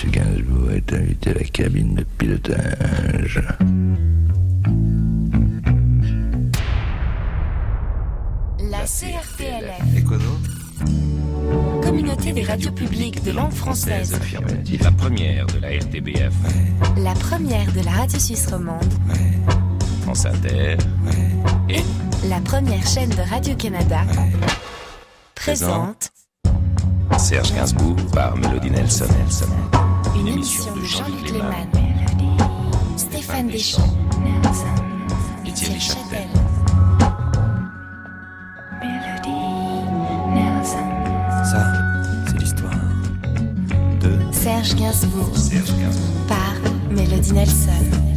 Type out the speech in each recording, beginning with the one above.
Gainsbourg est invité à la cabine de pilotage. La CRTLF. Et quoi d'autre? Communauté des radios publiques de langue française. Affirmatif. La première de la RTBF. La première de la radio suisse romande. France Inter. Et La première chaîne de Radio-Canada. Présente Serge Gainsbourg par Mélodie Nelson. une émission de Jean-Luc Lehmann, Stéphane Deschamps et Thierry Châtel. Ça, c'est l'histoire de Serge Gainsbourg Serge Gainsbourg. par Mélodie Nelson.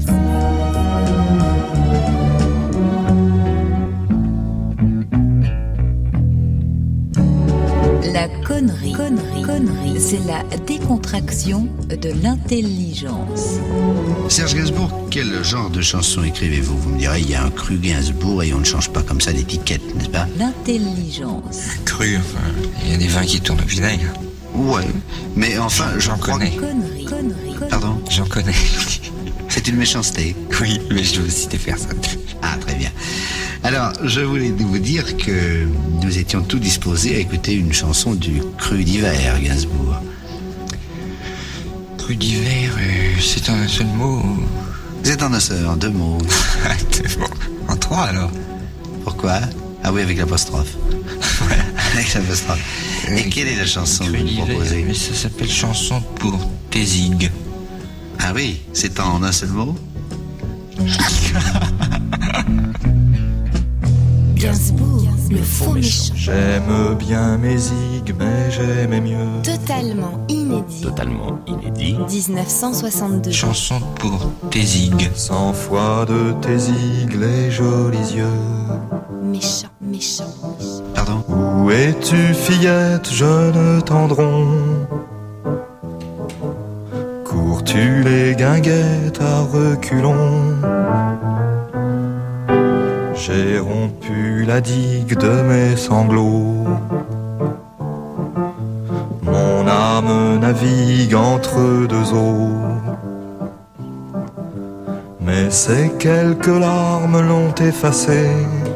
La connerie, c'est la décontraction de l'intelligence. Serge Gainsbourg, quel genre de chanson écrivez-vous? Vous me direz, il y a un cru Gainsbourg et on ne change pas comme ça d'étiquette, n'est-ce pas? L'intelligence. cru, enfin, il y a des vins qui tournent au vinaigre. Ouais, mais enfin, J'en connais. Connerie. Pardon? J'en connais. C'est une méchanceté. Oui, mais je dois aussi des personnes. Ah, très bien. Alors, je voulais vous dire que nous étions tous disposés à écouter une chanson du cru d'hiver, Gainsbourg. Cru d'hiver, c'est un seul mot. C'est en un seul, en 2 mots. Bon, en 3 alors. Pourquoi? Ah oui, avec l'apostrophe. Avec l'apostrophe. Et Oui. quelle est la chanson que Cru vous nous d'hiver, proposez? mais ça s'appelle chanson pour Tézig. Ah oui, c'est en un seul mot? Gainsbourg, le faux méchant. J'aime bien mes zig, mais j'aimais mieux. Totalement inédit. Totalement inédit. 1962. Chanson pour Tézig. 100 fois de tes zig, les jolis yeux. Méchant. Pardon? Où es-tu, fillette, jeune tendron? Cours-tu les guinguettes à reculons? J'ai rompu la digue de mes sanglots. Mon âme navigue entre 2 eaux. Mais ces quelques larmes l'ont effacée.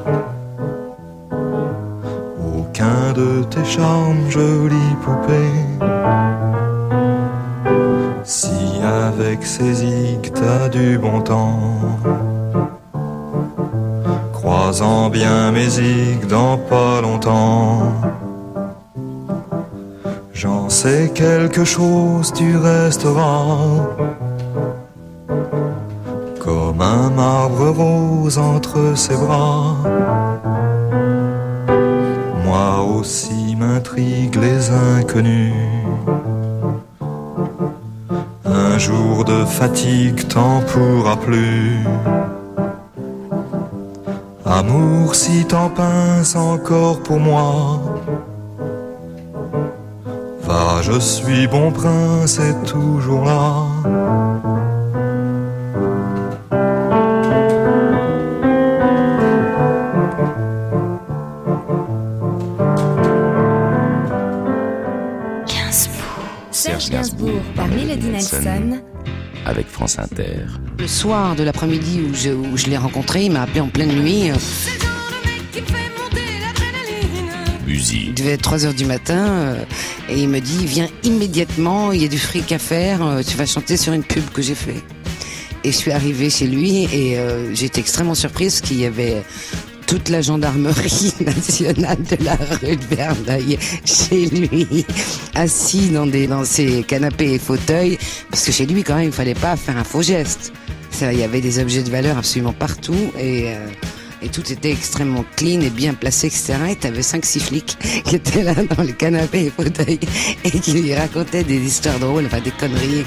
Aucun de tes charmes, jolie poupée. Si avec ces zig t'as du bon temps, croisant bien mes zig dans pas longtemps, j'en sais quelque chose, tu resteras comme un marbre rose entre ses bras. Moi aussi m'intriguent les inconnus. Un jour de fatigue t'en pourra plus. Amour, si t'en pinces encore pour moi, va, je suis bon prince et toujours là. Serge Gainsbourg par Mélodie Nelson. Avec France Inter. Le soir de l'après-midi où je l'ai rencontré, il m'a appelé en pleine nuit. Musique. Il devait être 3h du matin et il me dit viens immédiatement, il y a du fric à faire, tu vas chanter sur une pub que j'ai fait. Et je suis arrivée chez lui et j'étais extrêmement surprise qu'il y avait toute la gendarmerie nationale de la rue de Verneuil chez lui, assis dans ses canapés et fauteuils, parce que chez lui quand même il fallait pas faire un faux geste. Il y avait des objets de valeur absolument partout et tout était extrêmement clean et bien placé, etc. Et t'avais 5-6 flics qui étaient là dans les canapés et fauteuils et qui lui racontaient des histoires drôles, enfin des conneries.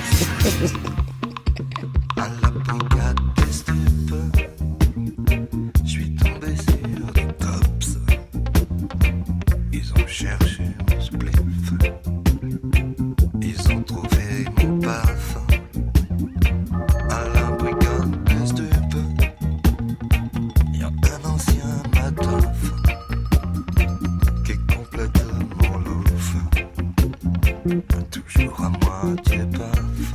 À la brigade des stupes, je suis tombé sur des cops. Ils ont cherché mon spliff, ils ont trouvé mon parfum. À la brigade des stupes, y a un ancien matof qui est complètement louche, toujours à moitié paf.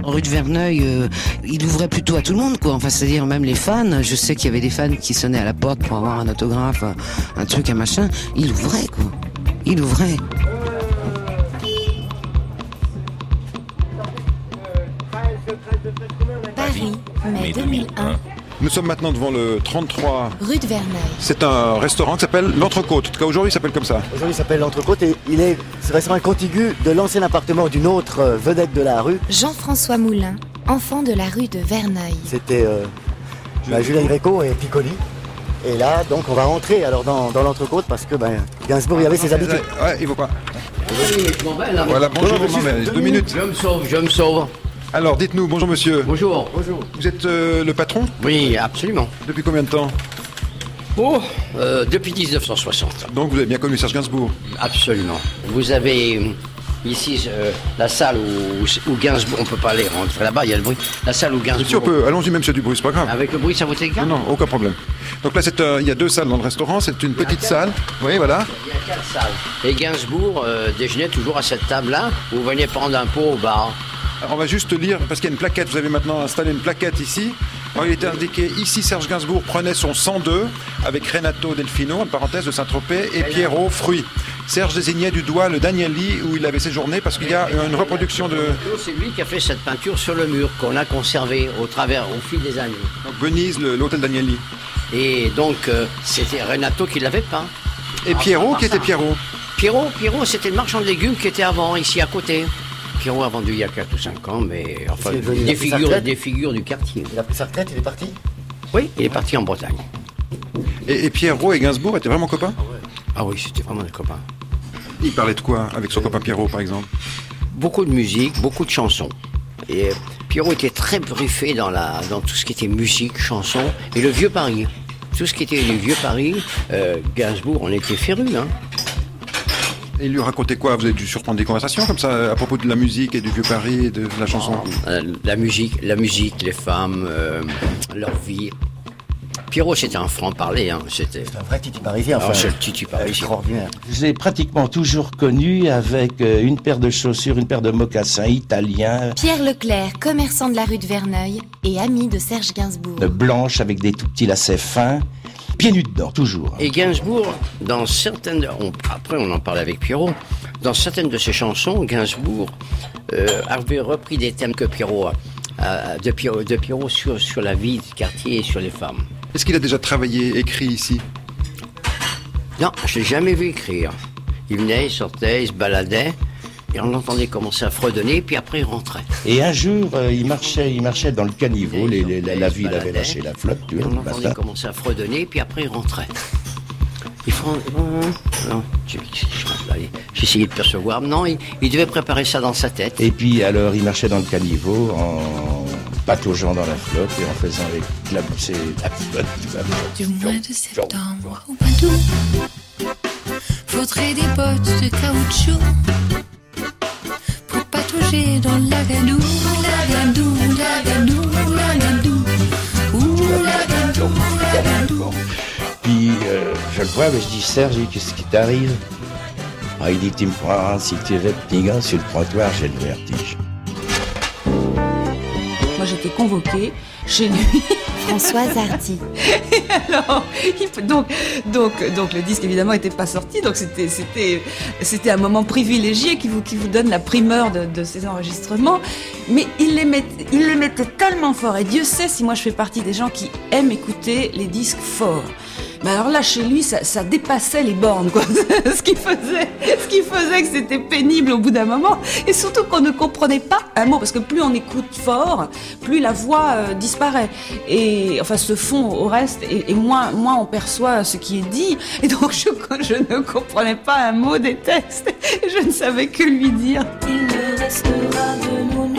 Rue de Verneuil, il ouvrait plutôt à tout le monde, quoi. Enfin, c'est-à-dire même les fans. Je sais qu'il y avait des fans qui sonnaient à la porte pour avoir un autographe, un truc, un machin. Il ouvrait, quoi. Il ouvrait. Paris, mai 2001, Nous sommes maintenant devant le 33. rue de Verneuil. C'est un restaurant qui s'appelle l'Entrecôte. En tout cas, aujourd'hui, il s'appelle comme ça. Aujourd'hui, il s'appelle l'Entrecôte et ce restaurant est contigu de l'ancien appartement d'une autre vedette de la rue. Jean-François Moulin, enfant de la rue de Verneuil. C'était Julien Gréco et Piccoli. Et là, donc, on va rentrer alors dans l'Entrecôte parce que Gainsbourg, il avait ses habitudes. Ouais, il faut pas. Oui, je m'en vais là. Voilà, bonjour, mais 2 minutes. Je me sauve. Alors, dites-nous, bonjour monsieur. Bonjour. Vous êtes le patron? Oui, absolument. Depuis combien de temps? Depuis 1960. Donc vous avez bien connu Serge Gainsbourg? Absolument. Vous avez ici la salle où Gainsbourg, on peut pas aller rentrer là-bas, il y a le bruit. La salle où Gainsbourg... Si on peut, allons-y même s'il y a du bruit, c'est pas grave. Avec le bruit, ça vous écarte? Non, aucun problème. Donc là, il y a 2 salles dans le restaurant, c'est une petite salle. Oui, voilà. Il y a 4 salles. Et Gainsbourg déjeunait toujours à cette table-là, où vous veniez prendre un pot au bar. Alors on va juste lire, parce qu'il y a une plaquette, vous avez maintenant installé une plaquette ici. Alors il était indiqué, ici Serge Gainsbourg prenait son 102 avec Renato Delfino, en parenthèse de Saint-Tropez, et Pierrot, fruit. Serge désignait du doigt le Danieli où il avait séjourné, parce qu'il y a une reproduction de... C'est lui qui a fait cette peinture sur le mur, qu'on a conservée au fil des années. Donc Venise, l'hôtel Danieli. Et donc c'était Renato qui l'avait peint. Et Pierrot, qui était Pierrot? Pierrot, c'était le marchand de légumes qui était avant, ici à côté. Pierrot a vendu il y a 4 ou 5 ans, mais enfin, des figures du quartier. Il a pris sa retraite, il est parti? Oui, il est parti en Bretagne. Et Pierrot et Gainsbourg étaient vraiment copains? Ah oui, c'était vraiment des copains. Il parlait de quoi avec son copain Pierrot, par exemple? Beaucoup de musique, beaucoup de chansons. Et Pierrot était très briefé dans tout ce qui était musique, chansons, et le vieux Paris. Tout ce qui était le vieux Paris, Gainsbourg, on était férus, hein. Et il lui racontait quoi? Vous avez dû surprendre des conversations comme ça à propos de la musique et du vieux Paris et de la chanson? La musique, les femmes, leur vie. Pierrot, c'était un franc-parler. Hein. C'était un vrai titi parisien. Enfin, c'est le titi parisien. Extraordinaire. Je l'ai pratiquement toujours connu avec une paire de chaussures, une paire de mocassins italiens. Pierre Leclerc, commerçant de la rue de Verneuil et ami de Serge Gainsbourg. Blanche avec des tout petits lacets fins. Pieds nus dedans, toujours. Et Gainsbourg, dans certaines... après, on en parlait avec Pierrot. Dans certaines de ses chansons, Gainsbourg avait repris des thèmes que Pierrot de Pierrot sur la vie du quartier et sur les femmes. Est-ce qu'il a déjà travaillé, écrit ici? Non, je l'ai jamais vu écrire. Il venait, il sortait, il se baladait. Et on l'entendait commencer à fredonner, puis après il rentrait. Et un jour, il marchait dans le caniveau, la ville avait lâché la flotte. Et on l'entendait commencer à fredonner, puis après il rentrait. Non, j'ai essayé de percevoir. Non, il devait préparer ça dans sa tête. Et puis alors, il marchait dans le caniveau en pataugeant dans la flotte et en faisant éclabousser la flotte. Du mois de septembre au mois d'août, faudrait des bottes de caoutchouc pour patauger dans l'agadou, l'agadou, l'agadou, l'agadou, l'agadou, l'agadou. Puis je le vois, mais je dis Serge, qu'est-ce qui t'arrive? Il dit tu me prends si tu veux petit gars sur le trottoir, j'ai le vertige. Moi j'étais convoquée chez lui. Françoise Hardy. Et alors, donc le disque évidemment n'était pas sorti, donc c'était un moment privilégié qui vous donne la primeur de ces enregistrements. Mais il les mettait tellement fort, et Dieu sait si moi je fais partie des gens qui aiment écouter les disques forts. Mais alors là, chez lui, ça dépassait les bornes, quoi. Ce qui faisait que c'était pénible au bout d'un moment. Et surtout qu'on ne comprenait pas un mot, parce que plus on écoute fort, plus la voix disparaît. Et enfin, se fond au reste, et moins on perçoit ce qui est dit. Et donc, je ne comprenais pas un mot des textes. Et je ne savais que lui dire. Il ne restera de nos nuits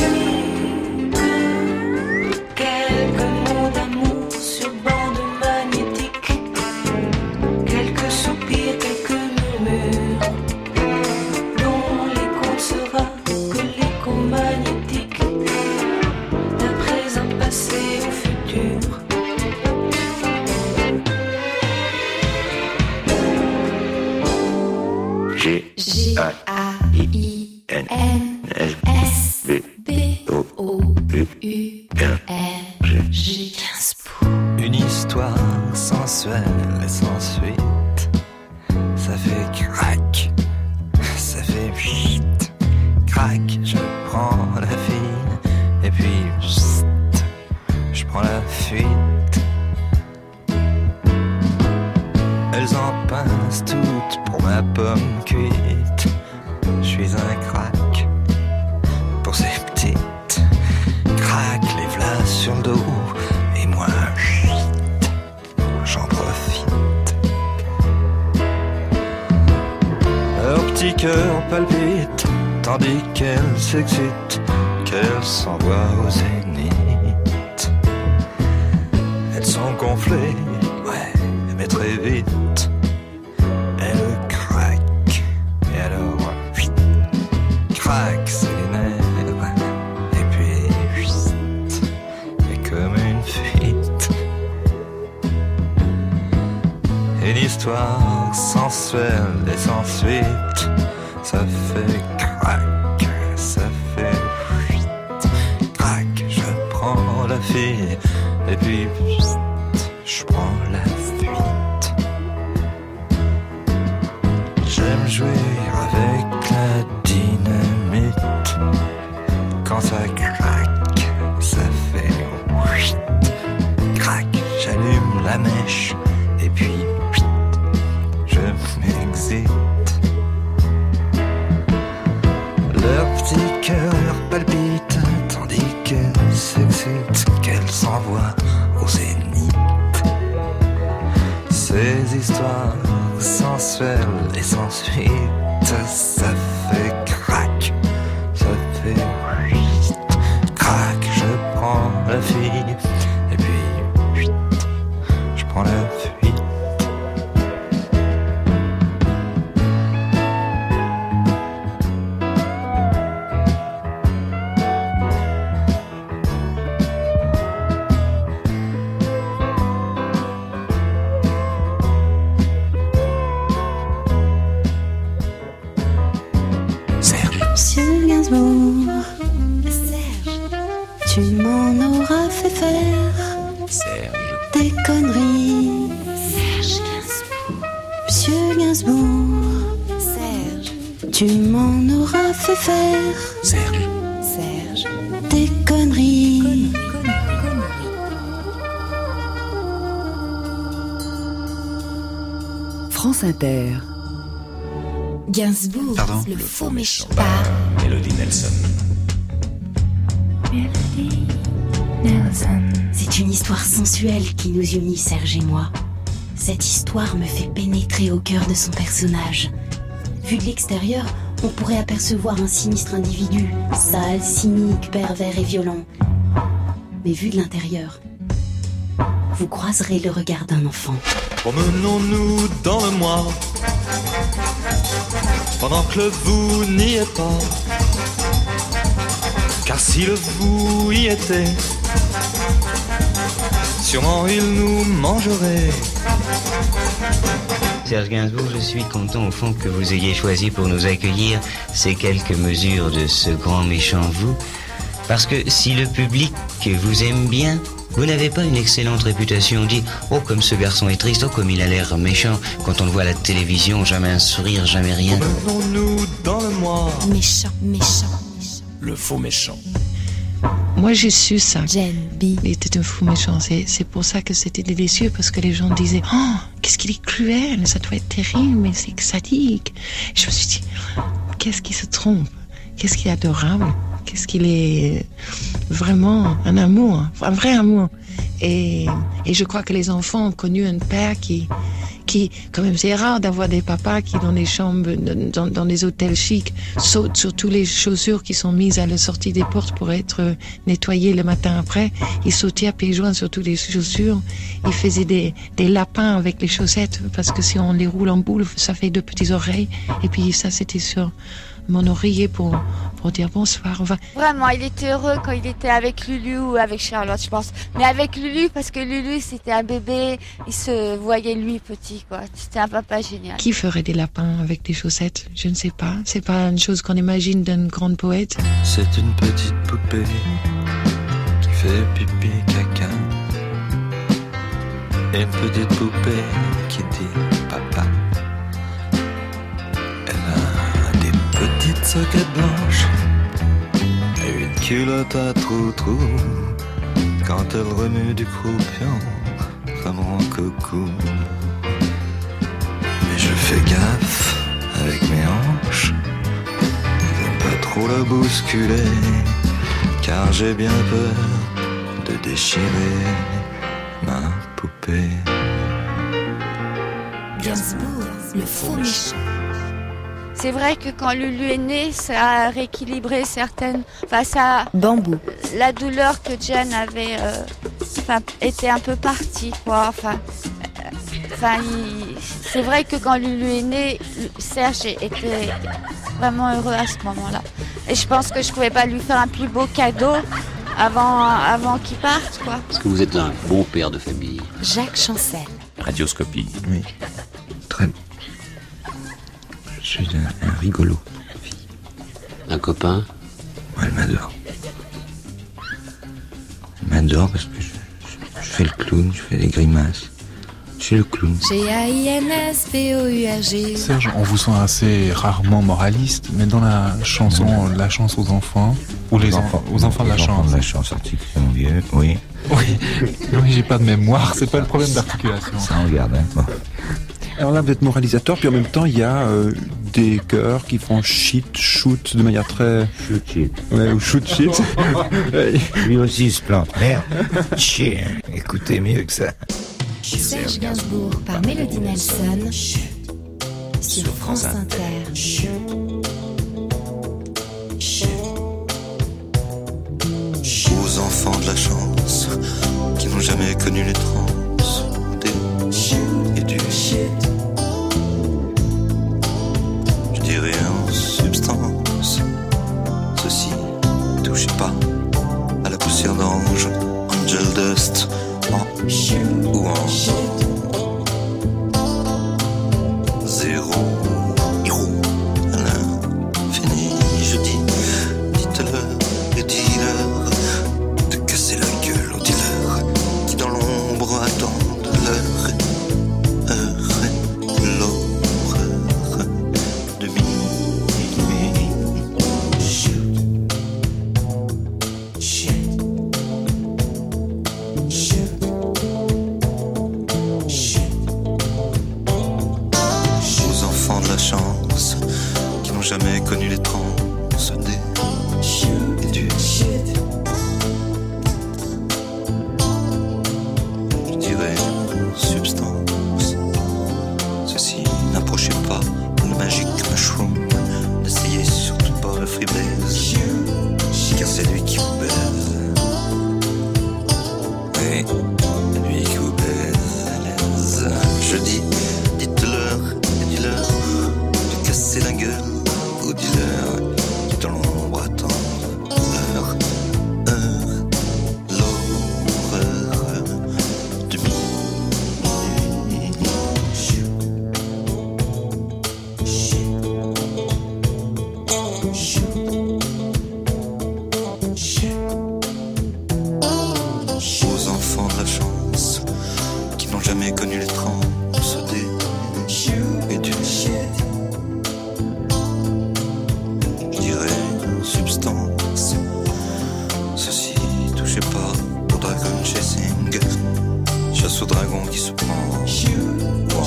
quelques mots d'amour sur bande magnétique, quelques soupirs, quelques murmures, dont l'écho sera que l'écho magnétique d'un présent passé au futur. G-A-I-N-S-B G. Une histoire sensuelle et sans suite. Ça fait crac, ça fait pchit, crac. Je prends la fille et puis pssst, je prends la fuite. Elles en pincent toutes pour ma pomme cuite. Je suis un crack pour ces petites. Crac, les v'là sur le dos. Et moi, chut, j'en profite. Leur petit cœur palpite tandis qu'elles s'excitent, qu'elles s'envoient au zénith. Elles sont gonflées, ouais, mais très vite. Elles craquent, et alors, chut, crac, c'est les nerfs. Et puis, chut, et comme une fuite. Une histoire sensuelle et sans suite. Ça fait crac, ça fait chut, crac. Je prends la fille et puis chut, je prends la fuite. J'aime jouer avec la dynamite. Quand ça craque, ça fait chut, crac. J'allume la mèche et puis chut, je m'excite. Leur petit cœur palpite tandis qu'elles s'excitent, qu'elles s'envoient au zénith. Ces histoires sensuelles et sans suite, ça fait crac, ça fait chut, crac. Je prends la fille et puis chut, je prends la fuite. Monsieur Gainsbourg, Serge, tu m'en auras fait faire des conneries. Serge Gainsbourg, Monsieur Gainsbourg, Serge, tu m'en auras fait faire. Serge, des conneries. France Inter. Gainsbourg, Pardon? le faux méchant. Mélodie Nelson. C'est une histoire sensuelle qui nous unit, Serge et moi. Cette histoire me fait pénétrer au cœur de son personnage. Vu de l'extérieur, on pourrait apercevoir un sinistre individu, sale, cynique, pervers et violent. Mais vu de l'intérieur, vous croiserez le regard d'un enfant. Promenons-nous dans le moi, pendant que le vous n'y est pas. Car si le vous y était, sûrement il nous mangerait. Serge Gainsbourg, je suis content au fond que vous ayez choisi pour nous accueillir ces quelques mesures de ce grand méchant vous. Parce que si le public vous aime bien, vous n'avez pas une excellente réputation. On dit « Oh, comme ce garçon est triste, oh, comme il a l'air méchant ». Quand on le voit à la télévision, jamais un sourire, jamais rien. Promenons-nous dans le moi. Méchant, méchant. Le faux méchant. Moi, j'ai su ça. Jen B. Il était un fou méchant. C'est pour ça que c'était délicieux, parce que les gens disaient « Oh, qu'est-ce qu'il est cruel, ça doit être terrible, mais c'est sadique ». Je me suis dit « Qu'est-ce qui se trompe? Qu'est-ce qui est adorable? Qu'est-ce qu'il est vraiment un amour, un vrai amour ». Et je crois que les enfants ont connu un père qui quand même, c'est rare d'avoir des papas qui, dans les chambres, dans les hôtels chics, sautent sur toutes les chaussures qui sont mises à la sortie des portes pour être nettoyées le matin après. Ils sautaient à pieds joints sur toutes les chaussures. Ils faisaient des lapins avec les chaussettes, parce que si on les roule en boule, ça fait 2 petites oreilles. Et puis ça, c'était sur mon oreiller pour dire bonsoir. Vraiment, il était heureux quand il était avec Lulu ou avec Charlotte, je pense. Mais avec Lulu, parce que Lulu, c'était un bébé, il se voyait lui petit, quoi. C'était un papa génial. Qui ferait des lapins avec des chaussettes? Je ne sais pas. C'est pas une chose qu'on imagine d'un grand poète. C'est une petite poupée fait pipi caca. Une petite poupée qui dit papa. Elle a des petites soquettes blanches et une culotte à trou-trou. Quand elle remue du croupion, ça me rend coucou. Mais je fais gaffe avec mes hanches, j'aime pas trop la bousculer, car j'ai bien peur de déchirer ma poupée. Gainsbourg, le faux méchant. C'est vrai que quand Lulu est née, ça a rééquilibré certaines... Enfin, ça... Bambou. La douleur que Jen avait était un peu partie, quoi. C'est vrai que quand Lulu est née, Serge était vraiment heureux à ce moment-là. Et je pense que je pouvais pas lui faire un plus beau cadeau avant qu'il parte, quoi. Est-ce que vous êtes un bon père de famille? Jacques Chancel. Radioscopie. Oui, très bon. Je suis un rigolo. Un copain? Ouais, elle m'adore. Elle m'adore parce que je fais le clown, je fais des grimaces. Je suis le clown. G-A-I-N-S-P-O-U-R-G. Serge, on vous sent assez rarement moraliste, mais dans la chanson La chance aux enfants, ou aux enfants de la chance. Les enfants de la chance, article vieux, oui. Oui, j'ai pas de mémoire, c'est pas le problème d'articulation. Ça on regarde, hein. Bon. Alors là, vous êtes moralisateur, puis en même temps, il y a des chœurs qui font shit, shoot de manière très... Shoot shit. Ouais, ou shoot shit. Lui aussi il se plante. Merde. Chien. Écoutez mieux que ça. Serge Gainsbourg par Mélodie Nelson sur France Inter. Aux enfants de la chance qui n'ont jamais connu les transes et du je dirais en substance, ceci touchez pas à la poussière d'ange, angel dust ou en zéro héros à l'infini. Je dis, dites-leur et dis-leur de casser la gueule aux dealers qui dans l'ombre attendent leur heure, l'horreur de minuit. Aux enfants de la chance qui n'ont jamais connu les transes et du je dirais substance, ceci n'approchez pas le magique mushroom, n'essayez surtout pas le freebase, car c'est lui qui vous baise. Oui, lui qui vous baise à l'aise. Je dis, dites-leur et dis-leur de casser la gueule aux dealers qui dans l'ombre attendent leur heure, l'horreur de minuit. Aux enfants de la chance qui n'ont jamais connu les transes et du je dirais substance, ceci touchez pas au dragon chasing, chasse au dragon qui se prend wow.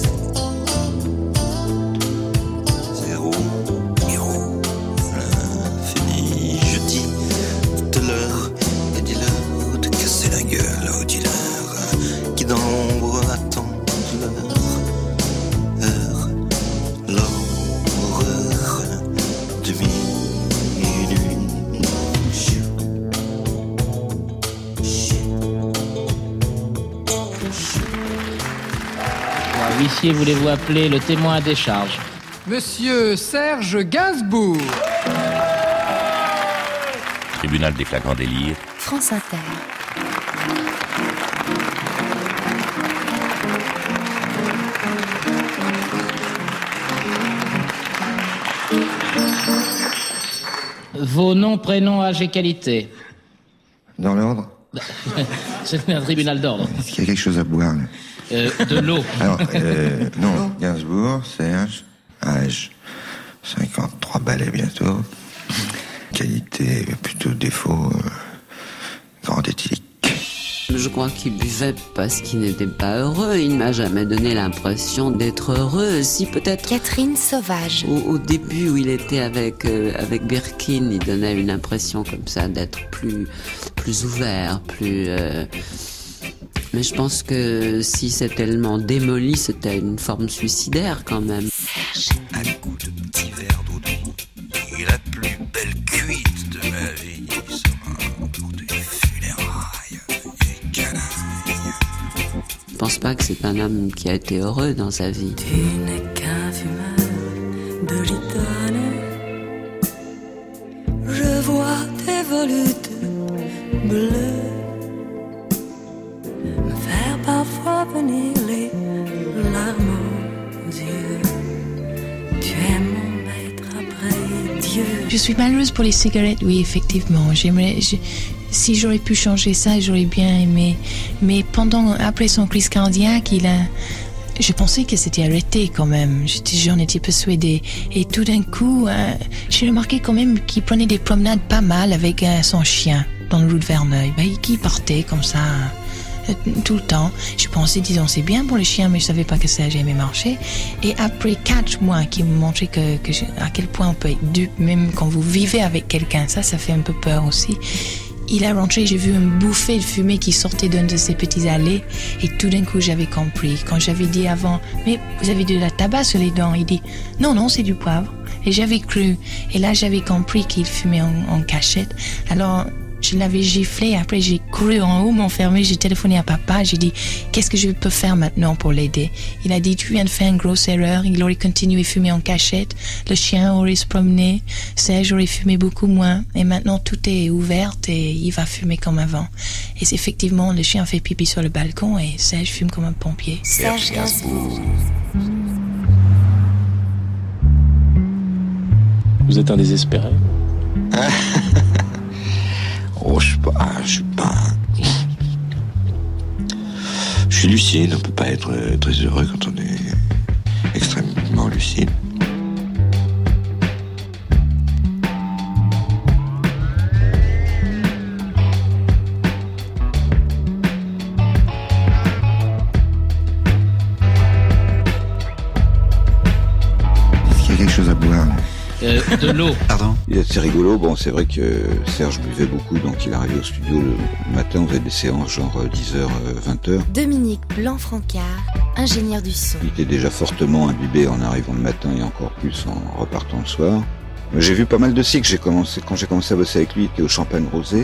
Zéro héros l'infini. Je dis, dites-leur et dis-leur de casser la gueule aux dealers qui dans l'ombre attendent leur heure, l'horreur de minuit. Huissier, voulez-vous appeler le témoin à décharge? Monsieur Serge Gainsbourg. Tribunal des flagrants délires. France Inter. Vos noms, prénoms, âge et qualité. Dans l'ordre? C'est un tribunal d'ordre. Est-ce qu'il y a quelque chose à boire, là? De l'eau. Alors, non, Gainsbourg, Serge, âge 53 balais bientôt. Qualité, plutôt défaut, grand éthylique. Je crois qu'il buvait parce qu'il n'était pas heureux. Il ne m'a jamais donné l'impression d'être heureux. Si, peut-être. Catherine Sauvage. Au début où il était avec Birkin, il donnait une impression comme ça d'être plus ouvert, plus... Mais je pense que si c'est tellement démoli, c'était une forme suicidaire quand même. Un coup de petit verre d'eau douce et la plus belle cuite de ma vie sera pour des funérailles et canailles. Je pense pas que c'est un homme qui a été heureux dans sa vie. Tu n'es qu'un fumeur de gitane. Je vois tes volutes bleues me faire parfois venir les larmes aux yeux. Tu es mon maître après Dieu. Je suis malheureuse pour les cigarettes, oui, effectivement. Si j'aurais pu changer ça, j'aurais bien aimé. Mais après son crise cardiaque, je pensais que c'était arrêté quand même. J'en étais persuadée. Et tout d'un coup, j'ai remarqué quand même qu'il prenait des promenades pas mal avec son chien dans le rue de Verneuil. Qui partait comme ça tout le temps. Je pensais, disons, c'est bien pour le chien, mais je savais pas que ça allait jamais marcher. Et après 4 mois qui me montraient à quel point on peut être dupe, même quand vous vivez avec quelqu'un, ça fait un peu peur aussi. Il a rentré, j'ai vu une bouffée de fumée qui sortait d'une de ces petites allées, et tout d'un coup j'avais compris. Quand j'avais dit avant, mais vous avez de la tabac sur les dents, il dit non, c'est du poivre. Et j'avais cru, et là j'avais compris qu'il fumait en cachette. Alors je l'avais giflé, après j'ai couru en haut, m'enfermé, j'ai téléphoné à papa, j'ai dit qu'est-ce que je peux faire maintenant pour l'aider. Il a dit tu viens de faire une grosse erreur, il aurait continué à fumer en cachette, le chien aurait se promené, Serge aurait fumé beaucoup moins, et maintenant tout est ouvert et il va fumer comme avant. Et c'est effectivement, le chien fait pipi sur le balcon et Serge fume comme un pompier. Serge Gainsbourg. Vous êtes un désespéré? Oh, je suis pas... Je suis lucide, on peut pas être très heureux quand on est extrêmement lucide. Est-ce qu'il y a quelque chose à boire? De l'eau. Pardon? C'est rigolo, bon c'est vrai que Serge buvait beaucoup, donc il arrivait au studio le matin, on faisait des séances genre 10h, 20h. Dominique Blanc-Francard, ingénieur du son. Il était déjà fortement imbibé en arrivant le matin et encore plus en repartant le soir. J'ai vu pas mal de cycles, quand j'ai commencé à bosser avec lui, il était au Champagne Rosé.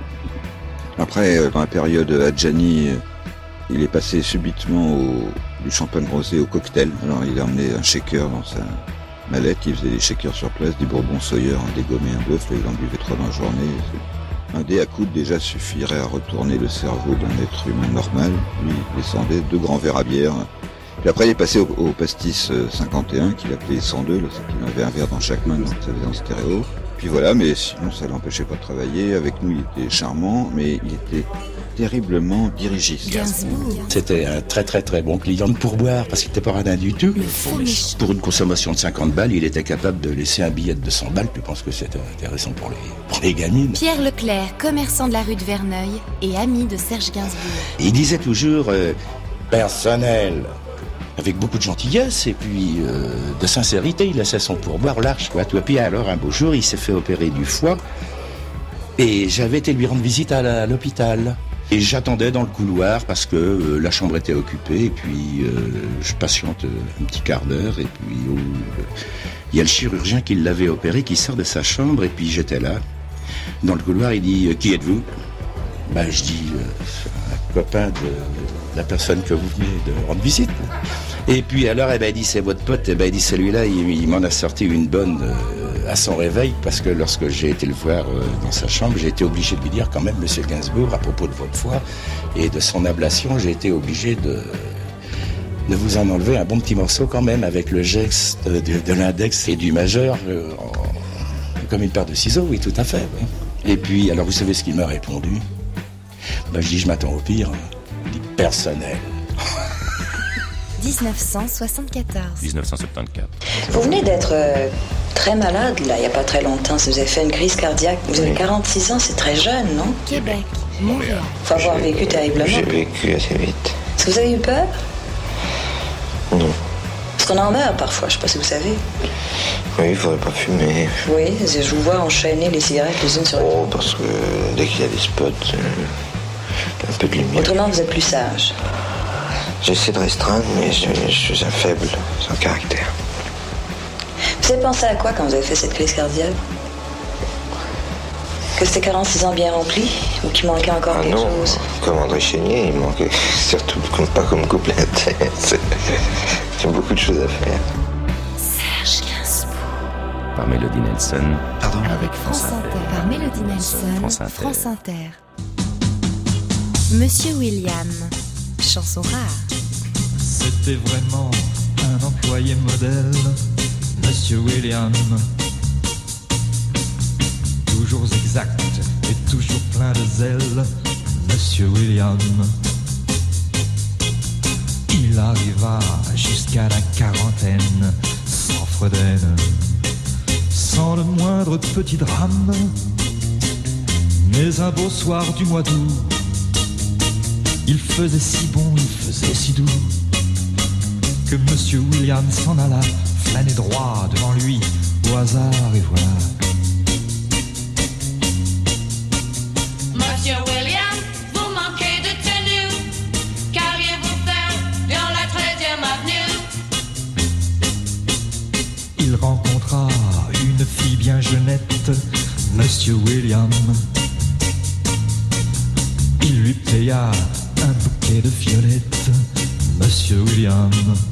Après, dans la période Adjani, il est passé subitement du Champagne Rosé au cocktail. Alors il a emmené un shaker dans sa mallette, il faisait des shakers sur place, du bourbon Sawyer, un dégommé, un bœuf, il en buvait 3 dans la journée. Un dé à coude déjà suffirait à retourner le cerveau d'un être humain normal. Lui, il descendait 2 grands verres à bière. Puis après, il est passé au pastis 51, qu'il appelait 102, là, c'est qu'il avait un verre dans chaque main, donc ça faisait en stéréo. Puis voilà, mais sinon, ça l'empêchait pas de travailler. Avec nous, il était charmant, mais il était terriblement dirigiste. C'était un très très très bon client de pourboire parce qu'il n'était pas radin du tout. Pour une consommation de 50 balles, il était capable de laisser un billet de 200 balles. Tu penses que c'était intéressant pour les gamines. Pierre Leclerc, commerçant de la rue de Verneuil et ami de Serge Gainsbourg. Il disait toujours personnel, avec beaucoup de gentillesse et puis de sincérité. Il laissait son pourboire large, quoi. Puis alors un beau jour, il s'est fait opérer du foie et j'avais été lui rendre visite à l'hôpital. Et j'attendais dans le couloir parce que la chambre était occupée et puis je patiente un petit quart d'heure et puis il y a le chirurgien qui l'avait opéré qui sort de sa chambre et puis j'étais là. Dans le couloir, il dit « Qui êtes-vous » Je dis un copain de la personne que vous venez de rendre visite. Et puis alors, il dit « C'est votre pote ?» Il dit « Celui-là, il m'en a sorti une bonne à son réveil parce que lorsque j'ai été le voir dans sa chambre, j'ai été obligé de lui dire quand même, Monsieur Gainsbourg, à propos de votre foie et de son ablation, j'ai été obligé de vous en enlever un bon petit morceau quand même avec le geste de l'index et du majeur comme une paire de ciseaux, oui, tout à fait. Oui. Et puis, alors vous savez ce qu'il m'a répondu ? Ben, je dis, je m'attends au pire. Il dit, personnel. 1974. 1974. Vous venez d'être très malade, là, il n'y a pas très longtemps. Ça vous a fait une crise cardiaque. Vous avez 46 ans, c'est très jeune, non? Québec, Montréal. Faut avoir vécu terriblement. J'ai vécu assez vite. Est-ce que vous avez eu peur? Non. Parce qu'on en meurt parfois, je sais pas si vous savez. Oui, il faudrait pas fumer. Oui, je vous vois enchaîner les cigarettes les unes sur les autres. Oh, parce que dès qu'il y a des spots, un peu de lumière. Autrement, vous êtes plus sage. J'essaie de restreindre, mais je suis un faible, sans caractère. Vous avez pensé à quoi quand vous avez fait cette crise cardiaque? Que c'était 46 ans bien remplis? Ou qu'il manquait encore quelque chose? Comme André Chénier, il manquait surtout pas comme couplette. J'ai beaucoup de choses à faire. Serge Gainsbourg. Par Mélodie Nelson. Pardon. Avec France Inter. Par Mélodie Nelson. France Inter. Monsieur William. Chanson rare. C'était vraiment un employé modèle, Monsieur William. Toujours exact et toujours plein de zèle, Monsieur William. Il arriva jusqu'à la quarantaine, sans fredaine, sans le moindre petit drame. Mais un beau soir du mois d'août, il faisait si bon, il faisait si doux, que Monsieur William s'en alla, flâner droit devant lui, au hasard, et voilà. Monsieur William, vous manquez de tenue, qu'alliez-vous faire dans la 13e avenue? Il rencontra une fille bien jeunette, Monsieur William. Il lui paya un bouquet de violettes, Monsieur William.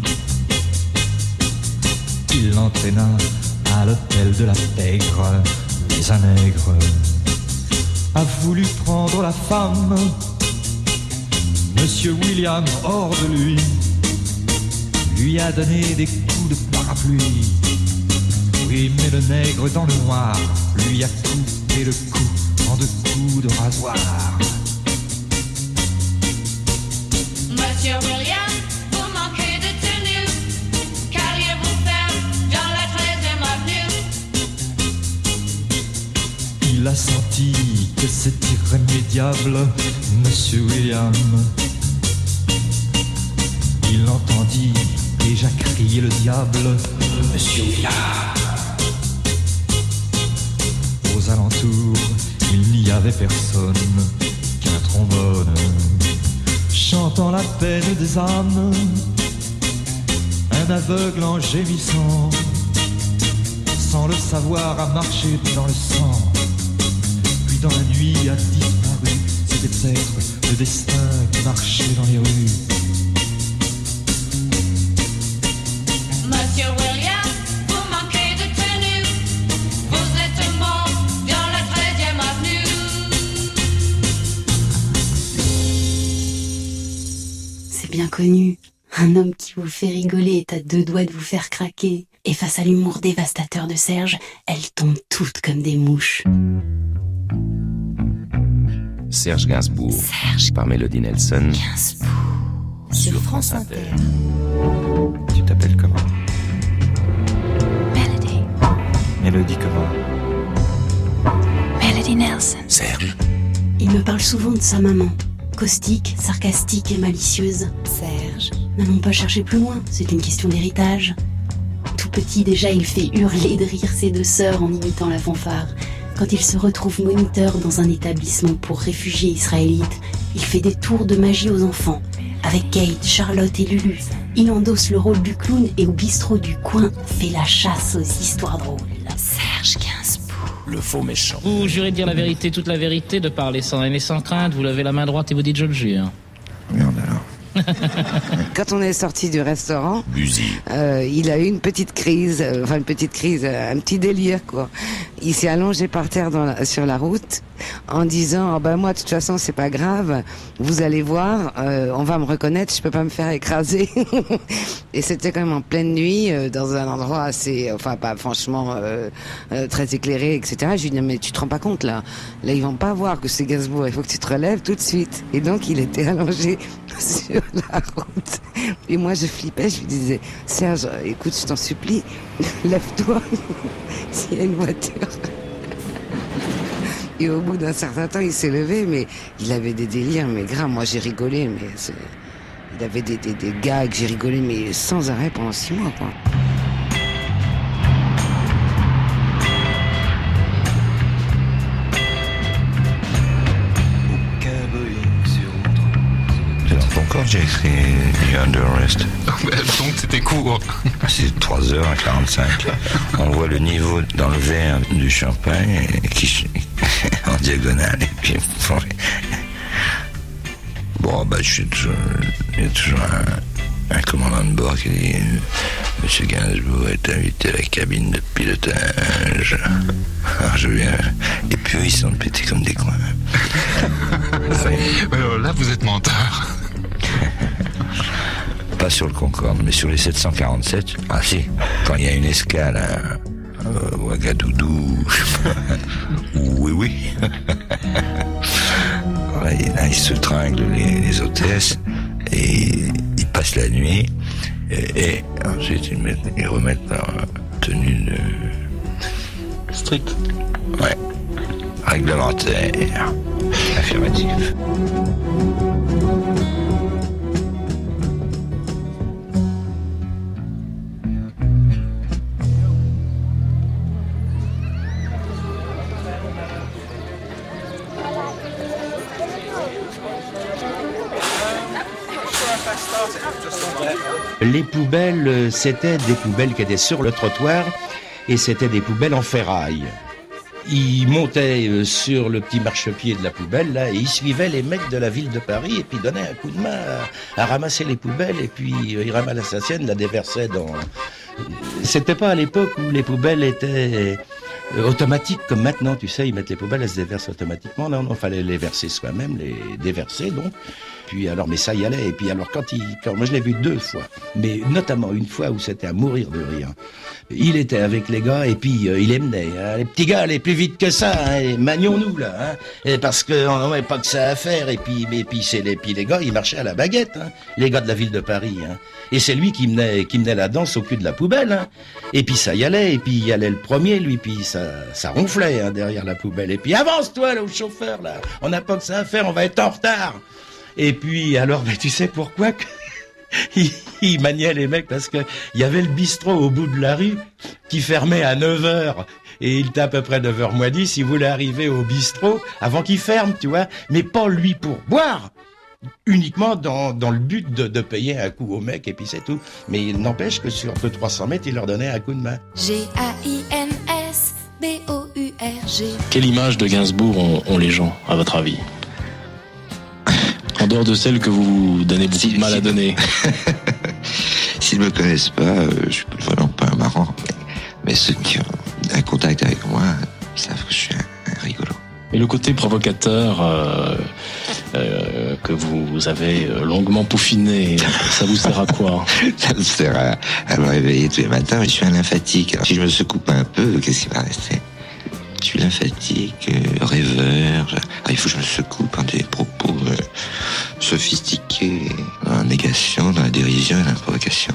Il l'entraîna à l'hôtel de la Pègre, mais un nègre a voulu prendre la femme. Monsieur William, hors de lui a donné des coups de parapluie. Oui, mais le nègre dans le noir lui a coupé le cou en 2 coups de rasoir. Monsieur William, vous manquez de tenue, qu'alliez-vous faire dans la 13e avenue? Il a senti que c'est irrémédiable, Monsieur William. Il entendit déjà crier le diable, Monsieur William. Aux alentours, il n'y avait personne qu'un trombone chantant la peine des âmes, un aveugle en gémissant, sans le savoir, a marché dans le sang, puis dans la nuit a disparu. C'était peut-être le destin qui marchait dans les rues. Monsieur William, vous manquez de tenue, vous êtes mort dans la 13e avenue. C'est bien connu. Un homme qui vous fait rigoler est à 2 doigts de vous faire craquer. Et face à l'humour dévastateur de Serge, elles tombent toutes comme des mouches. Serge Gainsbourg. Par Mélodie Nelson. Gainsbourg. Sur France Inter. Tu t'appelles comment? Melody. Mélodie comment? Melody Nelson. Serge. Il me parle souvent de sa maman. Caustique, sarcastique et malicieuse. Serge. N'allons pas chercher plus loin, c'est une question d'héritage. Tout petit déjà, il fait hurler de rire ses 2 sœurs en imitant la fanfare. Quand il se retrouve moniteur dans un établissement pour réfugiés israélites, il fait des tours de magie aux enfants. Avec Kate, Charlotte et Lulu, il endosse le rôle du clown et au bistrot du coin fait la chasse aux histoires drôles. Serge Gainsbourg. Le faux méchant. Vous jurez de dire la vérité, toute la vérité, de parler sans haine et sans crainte. Vous levez la main droite et vous dites je le jure. Merde alors. Quand on est sorti du restaurant, il a eu une petite crise, un petit délire, quoi. Il s'est allongé par terre sur la route en disant moi de toute façon c'est pas grave, vous allez voir, on va me reconnaître, je peux pas me faire écraser. Et c'était quand même en pleine nuit dans un endroit assez, pas franchement très éclairé, etc. Je lui dis mais tu te rends pas compte là ils vont pas voir que c'est Gainsbourg, il faut que tu te relèves tout de suite. Et donc il était allongé sur la route et moi je flippais, je lui disais Serge, écoute, je t'en supplie, lève-toi s'il y a une voiture. Et au bout d'un certain temps, il s'est levé, mais il avait des délires, mais grave. Moi, j'ai rigolé, mais il avait des gags, j'ai rigolé, mais sans arrêt pendant 6 mois, quoi. Encore j'ai écrit du Under Arrest. Donc c'était court. C'est 3h45. On voit le niveau dans le verre du champagne qui en diagonale. Et puis, bon, il y a toujours un commandant de bord qui dit Monsieur Gainsbourg est invité à la cabine de pilotage. Alors je viens. Et puis ils sont pétés comme des coins. Alors là, vous êtes menteur. Pas sur le Concorde, mais sur les 747. Ah si, quand il y a une escale à Ouagadougou, oui. Là, ils se tringlent les hôtesses et ils passent la nuit et ensuite ils remettent leur tenue de... Strict. Ouais. Réglementaire. Affirmatif. Les poubelles, c'était des poubelles qui étaient sur le trottoir et c'était des poubelles en ferraille. Il montait sur le petit marchepied de la poubelle là et il suivait les mecs de la ville de Paris et puis donnait un coup de main à ramasser les poubelles et puis il ramassait la sienne, la déversait dans... C'était pas à l'époque où les poubelles étaient automatiques comme maintenant, tu sais, ils mettent les poubelles, elles se déversent automatiquement. Non, fallait les verser soi-même, les déverser donc. Puis alors, mais ça y allait. Et puis alors, quand moi je l'ai vu 2 fois, mais notamment une fois où c'était à mourir de rire. Il était avec les gars et puis il les menait. Hein, les petits gars, allez plus vite que ça, hein, manions-nous là. Hein, et parce qu'on n'avait pas que ça à faire. Et puis les gars, ils marchaient à la baguette. Hein, les gars de la ville de Paris. Hein. Et c'est lui qui menait la danse au cul de la poubelle. Hein. Et puis ça y allait. Et puis il y allait le premier, lui. Puis ça ronflait hein, derrière la poubelle. Et puis avance-toi là, au chauffeur là. On n'a pas que ça à faire. On va être en retard. Et puis, alors, tu sais pourquoi il maniait les mecs? Parce que il y avait le bistrot au bout de la rue qui fermait à 9h. Et il était à peu près 9h moins 10. Il voulait arriver au bistrot avant qu'il ferme, tu vois. Mais pas lui pour boire. Uniquement dans le but de payer un coup aux mecs et puis c'est tout. Mais il n'empêche que sur 300 mètres, il leur donnait un coup de main. G-A-I-N-S-B-O-U-R-G. Quelle image de Gainsbourg ont les gens, à votre avis? En dehors de celle que vous donnez beaucoup de mal à donner. S'ils ne me connaissent pas, je suis vraiment pas marrant. Mais ceux qui ont un contact avec moi savent que je suis un rigolo. Et le côté provocateur que vous avez longuement peaufiné, ça vous sert à quoi? Ça me sert à me réveiller tous les matins. Je suis un lymphatique. Alors, si je me secoue un peu, qu'est-ce qui va rester? Je suis lymphatique, rêveur. Alors, il faut que je me secoue par des propos sophistiqués, dans la négation, dans la dérision et dans la provocation.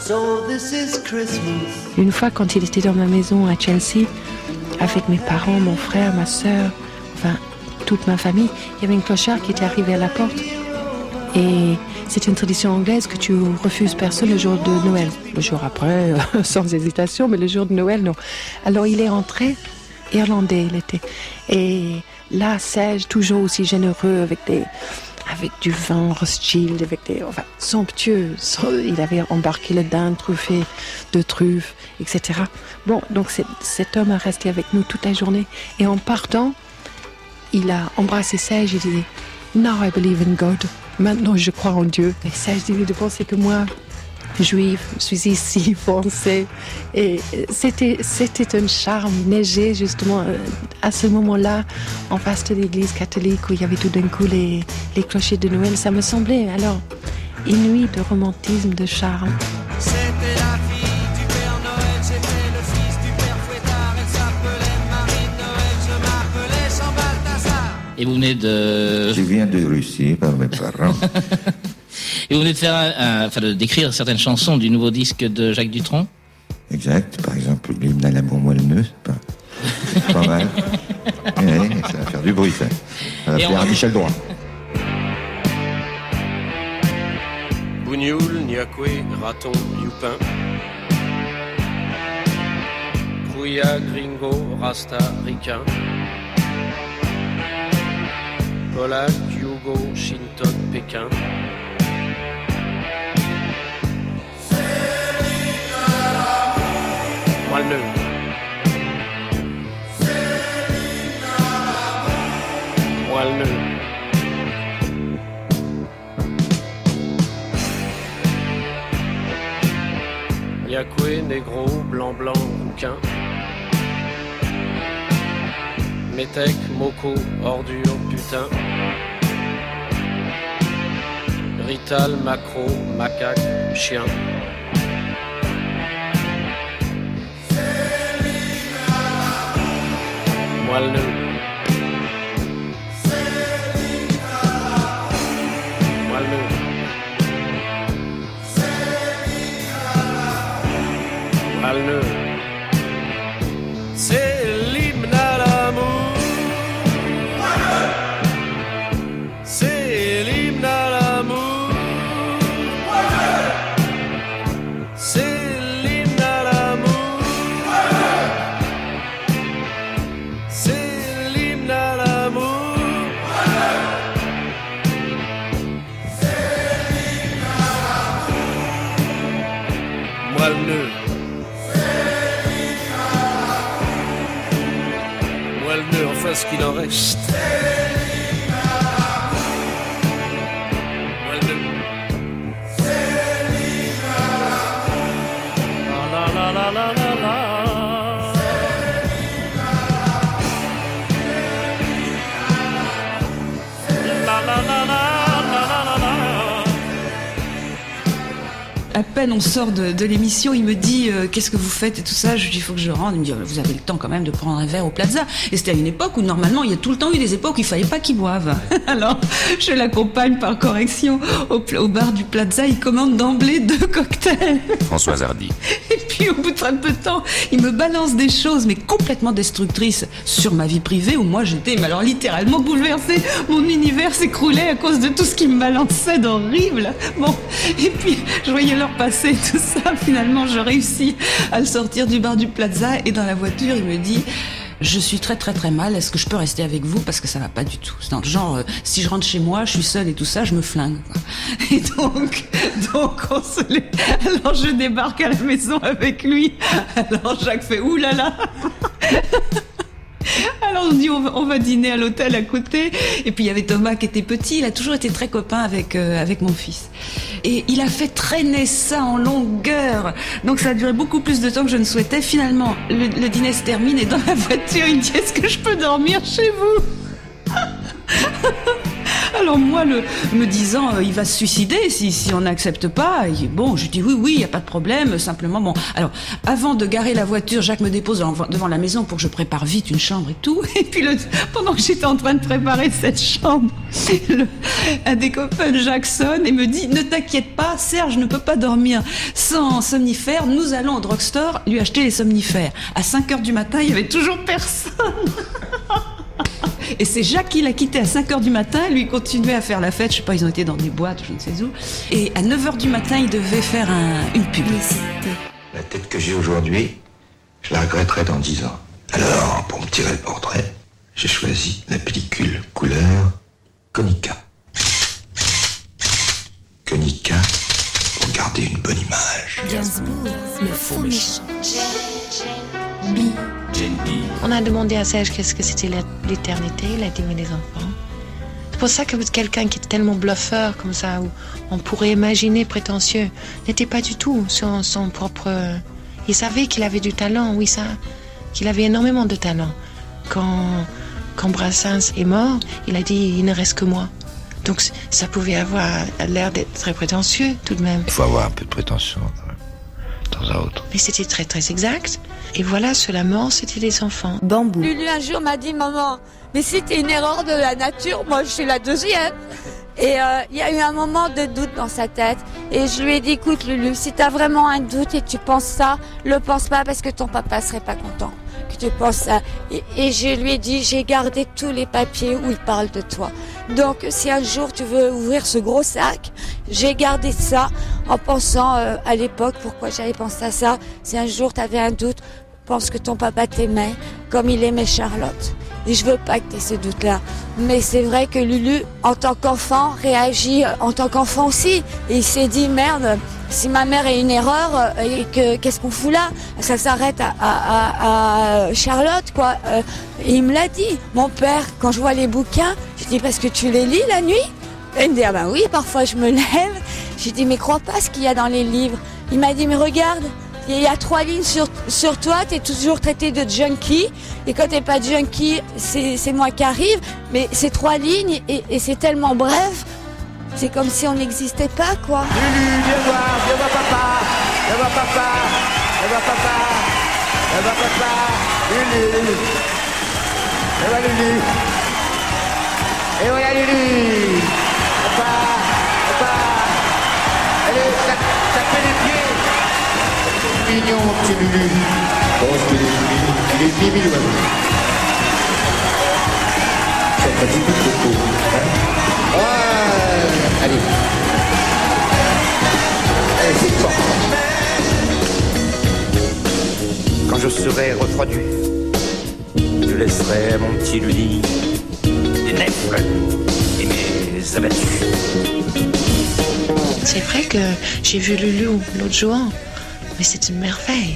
Une fois, quand il était dans ma maison à Chelsea, avec mes parents, mon frère, ma sœur, enfin, toute ma famille, il y avait une clochard qui était arrivé à la porte. Et c'est une tradition anglaise que tu refuses personne le jour de Noël. Le jour après, sans hésitation, mais le jour de Noël, non. Alors, il est rentré, irlandais, il était. Et là, sage, toujours aussi généreux, avec du vin Rothschild, enfin, somptueux. Il avait embarqué le dinde truffé de truffes, etc. Bon, donc cet homme a resté avec nous toute la journée. Et en partant, il a embrassé Serge et dit Now I believe in God. Maintenant, je crois en Dieu. Et Serge disait de penser que moi, juive, je suis ici, français. Et c'était un charme neiger, justement, à ce moment-là, en face de l'église catholique, où il y avait tout d'un coup les clochers de Noël. Ça me semblait, alors, inouï de romantisme, de charme. C'était la fille du Père Noël, j'étais le fils du Père Fouettard. Elle s'appelait Marie Noël, je m'appelais Jean Balthazar. Et vous venez de... Je viens de Russie par mes parents. Et vous venez de faire d'écrire certaines chansons du nouveau disque de Jacques Dutronc. Exact, par exemple, l'hymne à l'amour moelleux, c'est pas mal. Ouais, ça va faire du bruit, ça. Ça va faire Michel Droit. Bougnoul, Niakoué, Raton, Youpin. Kouya, Gringo, Rasta, Ricain. Polak, Hugo, Shinton, Pékin. Moelleux. Moelleux. Yakoué, négro, blanc, bouquin. Métèque, moco, ordure, putain. Rital, macro, macaque, chien. Moelleux. Moelleux. Moelleux. C'est l'hymne à l'amour. C'est l'hymne à l'amour. C'est l'hymne à l'amour. C'est l'hymne à l'amour. Moelleux. Moelleux, enfin ce qu'il en reste. Moelleux. La la la la la la. À peine on sort de l'émission, il me dit qu'est-ce que vous faites et tout ça. Je lui dis il faut que je rentre. Il me dit vous avez le temps quand même de prendre un verre au Plaza. Et c'était à une époque où normalement il y a tout le temps eu des époques où il fallait pas qu'ils boivent. Alors je l'accompagne par correction au bar du Plaza. Il commande d'emblée 2 cocktails. Françoise Hardy. Et puis au bout de très peu de temps, il me balance des choses mais complètement destructrices sur ma vie privée où moi j'étais alors littéralement bouleversée. Mon univers s'écroulait à cause de tout ce qu'il me balançait d'horrible. Bon, et puis je voyais l'heure passer tout ça. Finalement, je réussis à le sortir du bar du Plaza et dans la voiture, il me dit je suis très très très mal, est-ce que je peux rester avec vous parce que ça va pas du tout. C'est dans le genre si je rentre chez moi, je suis seule et tout ça, je me flingue. Et donc on se alors je débarque à la maison avec lui. Alors Jacques fait oulala. Alors on dit on va dîner à l'hôtel à côté. Et puis il y avait Thomas qui était petit, il a toujours été très copain avec mon fils. Et il a fait traîner ça en longueur. Donc ça a duré beaucoup plus de temps que je ne souhaitais. Finalement, le dîner se termine et dans la voiture, il me dit est-ce que je peux dormir chez vous? Alors moi, me disant, il va se suicider si on n'accepte pas. Et bon, je dis oui, il n'y a pas de problème. Simplement, bon. Alors, avant de garer la voiture, Jacques me dépose devant la maison pour que je prépare vite une chambre et tout. Et puis pendant que j'étais en train de préparer cette chambre, un des copains de Jacques sonne et me dit ne t'inquiète pas, Serge ne peut pas dormir sans somnifère. Nous allons au drugstore lui acheter les somnifères. À 5h du matin, il y avait toujours personne. Et c'est Jacques qui l'a quitté à 5h du matin. Lui, il continuait à faire la fête. Je sais pas, ils ont été dans des boîtes, je ne sais où. Et à 9h du matin, il devait faire une publicité. La tête que j'ai aujourd'hui, je la regretterai dans 10 ans. Alors, pour me tirer le portrait, j'ai choisi la pellicule couleur Konica. Konica, pour garder une bonne image. Gainsbourg, le faux méchant. On a demandé à Serge qu'est-ce que c'était l'éternité. Il a dit mais les enfants, pour ça que quelqu'un qui est tellement bluffeur comme ça, où on pourrait imaginer prétentieux, n'était pas du tout son propre... Il savait qu'il avait du talent, oui, ça, qu'il avait énormément de talent. Quand Brassens est mort, il a dit « il ne reste que moi ». Donc ça pouvait avoir l'air d'être très prétentieux tout de même. Il faut avoir un peu de prétention de temps à autre. Mais c'était très très exact. Et voilà, sur la mort, c'était des enfants. Bambou. Lulu un jour m'a dit « Maman, mais c'était une erreur de la nature, moi je suis la deuxième ». Et il y a eu un moment de doute dans sa tête. Et je lui ai dit, écoute Lulu, si tu as vraiment un doute et tu penses ça, le pense pas parce que ton papa serait pas content que tu penses ça. Et je lui ai dit, j'ai gardé tous les papiers où il parle de toi. Donc si un jour tu veux ouvrir ce gros sac, j'ai gardé ça en pensant à l'époque pourquoi j'avais pensé à ça. Si un jour tu avais un doute, pense que ton papa t'aimait comme il aimait Charlotte. Et je veux pas que tu aies ce doute-là. Mais c'est vrai que Lulu, en tant qu'enfant, réagit en tant qu'enfant aussi. Et il s'est dit, merde, si ma mère est une erreur, qu'est-ce qu'on fout là? Ça s'arrête à Charlotte, quoi. Et il me l'a dit. Mon père, quand je vois les bouquins, je dis, parce que tu les lis la nuit? Et il me dit, ah ben oui, parfois je me lève. J'ai dit, mais crois pas ce qu'il y a dans les livres. Il m'a dit, mais regarde. Il y a 3 lignes sur toi, tu es toujours traité de junkie. Et quand tu n'es pas junkie, c'est moi qui arrive. Mais c'est 3 lignes et c'est tellement bref. C'est comme si on n'existait pas, quoi. Lulu, viens voir papa. Viens voir papa. Viens voir papa. Viens voir papa. Lulu. Viens voir Lulu. Et voilà Lulu. Papa. Allez, ça fait les pieds. Mignon, petit Lulu. Bon, il est mimi, le maman. Ça fait du coup de coco. Allez. Allez, c'est fort. Quand je serai refroidi, je laisserai mon petit Lulu des nèfles et mes abattus. C'est vrai que j'ai vu Lulu l'autre jour. Mais c'est une merveille,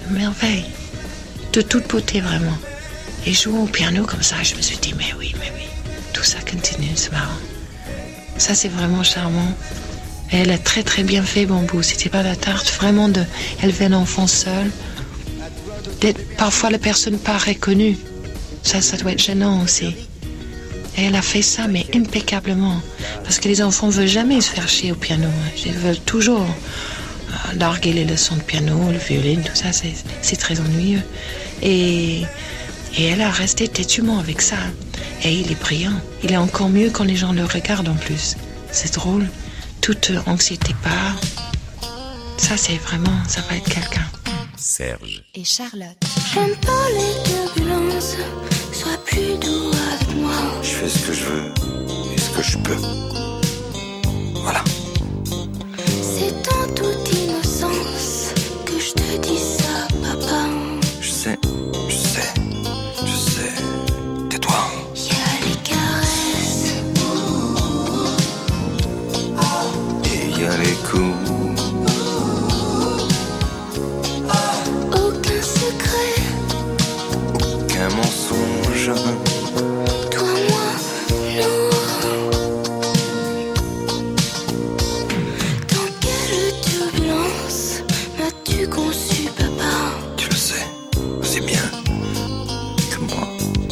de toute beauté vraiment. Et jouer au piano comme ça, je me suis dit, mais oui, tout ça continue, c'est marrant. Ça, c'est vraiment charmant. Et elle a très très bien fait, Bambou. C'était pas la tarte, vraiment de élever un enfant seul. D'être parfois la personne pas reconnue. Ça doit être gênant aussi. Et elle a fait ça, mais impeccablement. Parce que les enfants ne veulent jamais se faire chier au piano. Ils veulent toujours larguer les leçons de piano, le violon, tout ça, c'est très ennuyeux. Et elle a resté têtument avec ça. Et il est brillant. Il est encore mieux quand les gens le regardent en plus. C'est drôle. Toute anxiété part. Ça, c'est vraiment, ça va être quelqu'un. Serge et Charlotte. J'aime pas les turbulences. Sois plus doux avec moi. Je fais ce que je veux et ce que je peux. Voilà. C'est en toute innocence que je te dis ça, papa. Je sais. Tais-toi. Y a les caresses Et y a les coups. Aucun secret. Aucun mensonge. Toi, moi, nous. Dans quelle turbulence m'as-tu conçu, papa? Tu le sais, c'est bien. Que moi.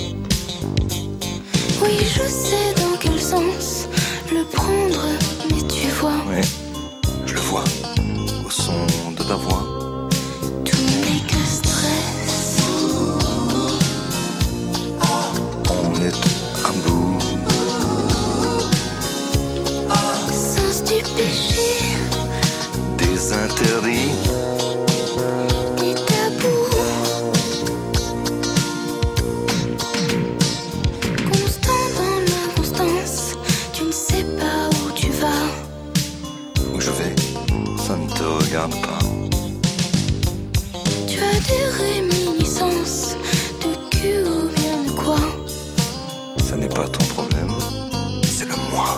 Oui, je sais dans quel sens le prendre, mais tu vois. Oui, je le vois. Au son de ta voix. Tout n'est que stress. On est à bout. Sens du péché, Des interdits. des tabous. Constant dans l'inconstance, tu ne sais pas où tu vas. Où je vais, ça ne te regarde pas. Tu as des réminiscences de cul ou bien de quoi. Ça n'est pas ton problème, c'est le moi.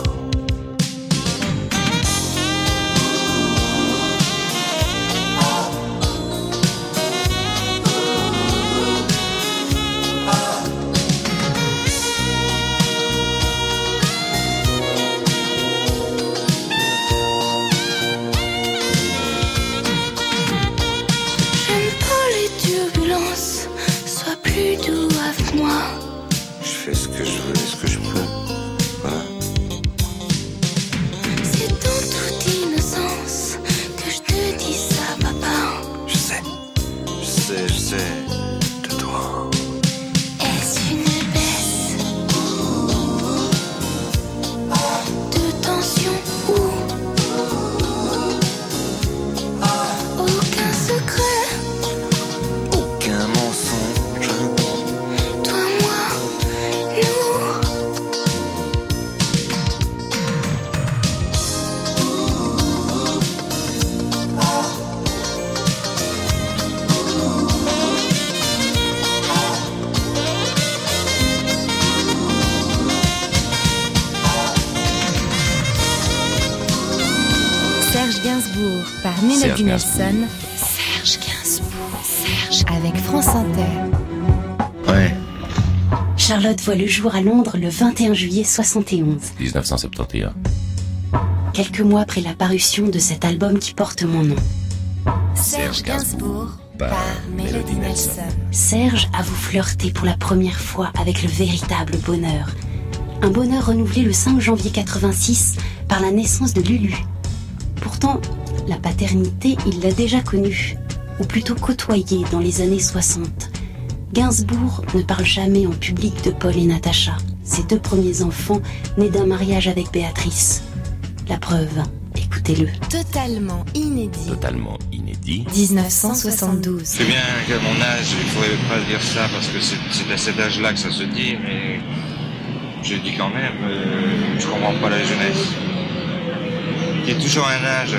Gainsbourg par Mélodie Serge Nelson. Serge Gainsbourg. Avec France Inter. Ouais. Charlotte voit le jour à Londres le 21 juillet 71. 1971. Quelques mois après la parution de cet album qui porte mon nom. Serge Gainsbourg par Mélodie Nelson. Serge avoue flirter pour la première fois avec le véritable bonheur. Un bonheur renouvelé le 5 janvier 86 par la naissance de Lulu. Pourtant, la paternité, il l'a déjà connue, ou plutôt côtoyée dans les années 60. Gainsbourg ne parle jamais en public de Paul et Natacha, ses 2 premiers enfants nés d'un mariage avec Béatrice. La preuve, écoutez-le. Totalement inédit. Totalement inédit. 1972. Je sais bien qu'à mon âge, il ne faudrait pas dire ça parce que c'est à cet âge-là que ça se dit, mais je dis quand même, je comprends pas la jeunesse. Il y a toujours un âge,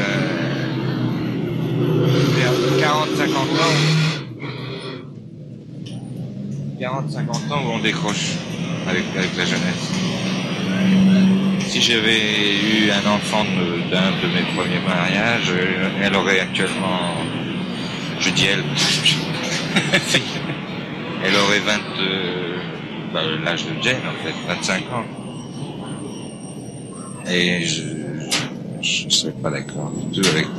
vers 40-50 ans, 40-50 ans où on décroche avec la jeunesse. Si j'avais eu un enfant d'un de mes premiers mariages, elle aurait actuellement, je dis elle, elle aurait l'âge de Jane en fait, 25 ans. Et je ne serais pas d'accord du tout avec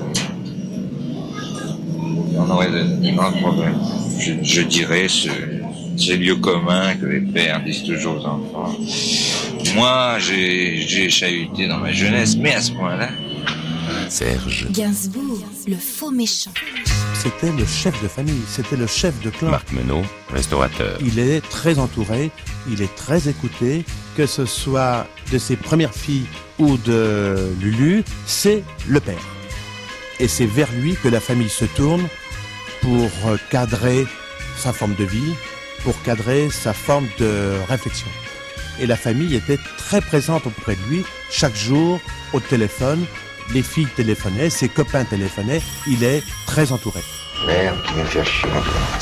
on aurait de grands problèmes. Je dirais c'est lieu commun que les pères disent toujours aux enfants. Moi, j'ai chahuté dans ma jeunesse, mais à ce point-là. Serge Gainsbourg, le faux méchant. C'était le chef de famille, c'était le chef de clan. Marc Menot, restaurateur. Il est très entouré, il est très écouté, que ce soit de ses premières filles ou de Lulu, c'est le père. Et c'est vers lui que la famille se tourne pour cadrer sa forme de vie, pour cadrer sa forme de réflexion. Et la famille était très présente auprès de lui, chaque jour, au téléphone. Les filles téléphonaient, ses copains téléphonaient, il est très entouré. Merde, tu viens me faire chier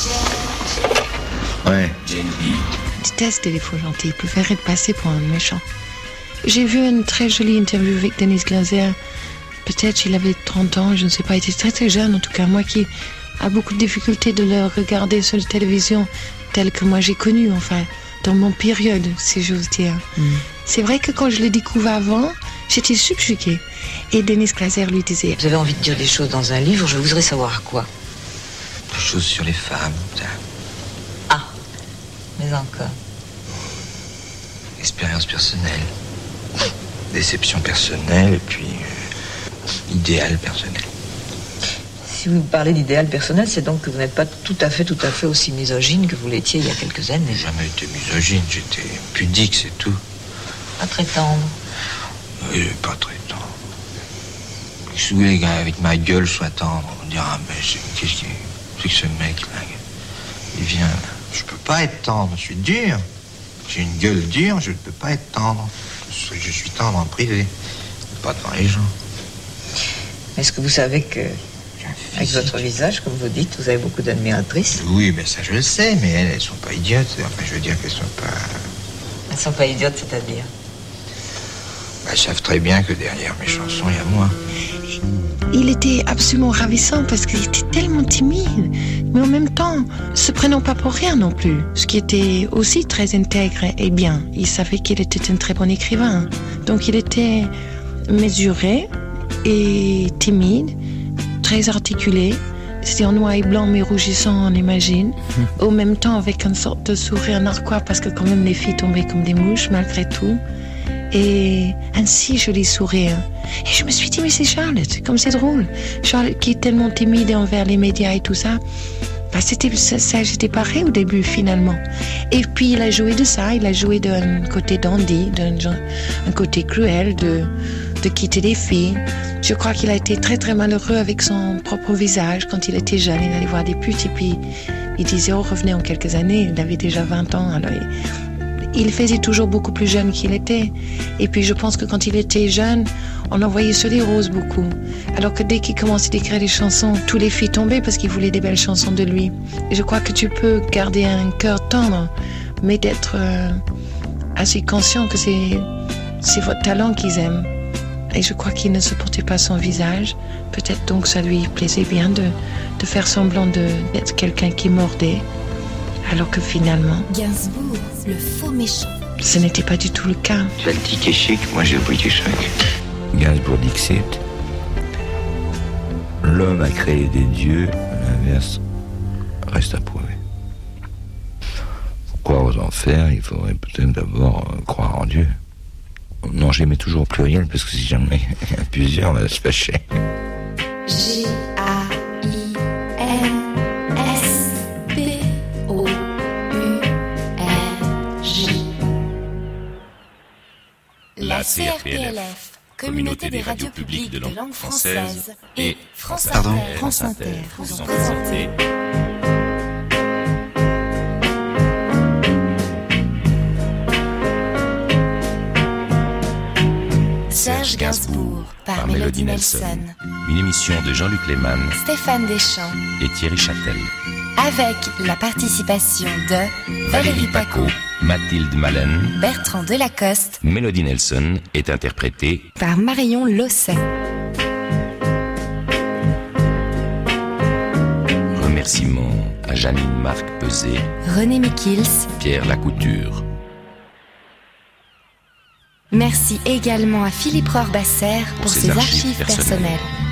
encore. Ouais. Je déteste les faux gentils, je préférerais passer pour un méchant. J'ai vu une très jolie interview avec Denise Glaser. Peut-être qu'il avait 30 ans, je ne sais pas, il était très très jeune en tout cas. Moi qui a beaucoup de difficultés de le regarder sur la télévision tel que moi j'ai connu, enfin, dans mon période, si j'ose dire. C'est vrai que quand je l'ai découvert avant, j'étais subjuguée. Et Denise Glaser lui disait: Vous avez envie de dire des choses dans un livre, je voudrais savoir quoi? Des choses sur les femmes, ça. Ah, mais encore. Expérience personnelle, déception personnelle et puis idéal personnel. Si vous parlez d'idéal personnel, c'est donc que vous n'êtes pas tout à fait aussi misogyne que vous l'étiez il y a quelques années. J'ai jamais été misogyne, j'étais pudique, c'est tout. Pas très tendre. Oui, pas très tendre. Si vous voulez, avec ma gueule, soit tendre, on dira, mais qu'est-ce que c'est que ce mec-là? Il vient. Je peux pas être tendre, je suis dur. J'ai une gueule dure, je ne peux pas être tendre. Je suis tendre en privé, pas devant les gens. Est-ce que vous savez que, avec votre visage, comme vous dites, vous avez beaucoup d'admiratrices? Oui, mais ça je le sais, mais elles sont pas idiotes. Enfin, je veux dire qu'elles sont pas... Elles sont pas idiotes, c'est-à-dire? Elles savent très bien que derrière mes chansons, il y a moi. Il était absolument ravissant parce qu'il était tellement timide, mais en même temps, se prenant pas pour rien non plus. Ce qui était aussi très intègre et bien. Il savait qu'il était un très bon écrivain. Donc il était mesuré et timide, très articulé. C'était en noir et blanc mais rougissant, on imagine. Au même temps avec une sorte de sourire narquois parce que quand même les filles tombaient comme des mouches malgré tout. Et un si joli sourire. Et je me suis dit, mais c'est Charlotte, comme c'est drôle. Charlotte qui est tellement timide envers les médias et tout ça. Bah, j'étais pareil au début finalement. Et puis il a joué de ça, il a joué d'un côté dandy, d'un côté cruel, de quitter les filles. Je crois qu'il a été très très malheureux avec son propre visage quand il était jeune. Il allait voir des putes et puis il disait, oh revenez en quelques années, il avait déjà 20 ans. Alors il faisait toujours beaucoup plus jeune qu'il était. Et puis je pense que quand il était jeune, on envoyait sur des roses beaucoup. Alors que dès qu'il commençait d'écrire des chansons, tous les filles tombaient parce qu'il voulait des belles chansons de lui. Et je crois que tu peux garder un cœur tendre, mais d'être assez conscient que c'est votre talent qu'ils aiment. Et je crois qu'il ne supportait pas son visage. Peut-être donc ça lui plaisait bien de faire semblant d'être quelqu'un qui mordait. Alors que finalement... Gainsbourg, le faux méchant. Ce n'était pas du tout le cas. Tu as le ticket chic, moi j'ai le briquet chic. Gainsbourg Dixit. L'homme a créé des dieux, l'inverse reste à prouver. Pour croire aux enfers, il faudrait peut-être d'abord croire en Dieu. Non, je les mets toujours au pluriel parce que si jamais il y en a plusieurs, on va se fâcher. G-A-I-N-S-P-O-U-R-J. La CRPLF, Communauté des radios publiques de langue française et France Inter vous ont présenté Serge Gainsbourg par Mélodie Nelson. Une émission de Jean-Luc Lehmann, Stéphane Deschamps et Thierry Châtel. avec la participation de Valérie Paco, Mathilde Malène, Bertrand Delacoste. Mélodie Nelson est interprétée Par Marion Losset. Remerciements à Janine Marc Peset, René Mikils. Pierre Lacouture. Merci également à Philippe Rohrbasser pour ses archives personnelles.